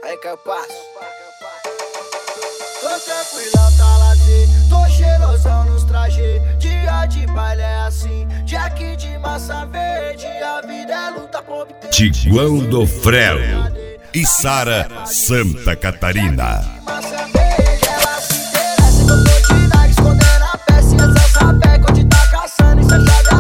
Aí que eu passo. Tô tranquilão, tá lazer. Tô cheirosão nos trajes. Dia de baile é assim. Jack de massa verde. A vida é luta por obter. Tiguão do Frelo e Sara Santa Catarina. Massa verde, ela se interessa. Que eu tô de nada, escondendo a peça. E essa sapeca onde tá caçando. Isso é chave.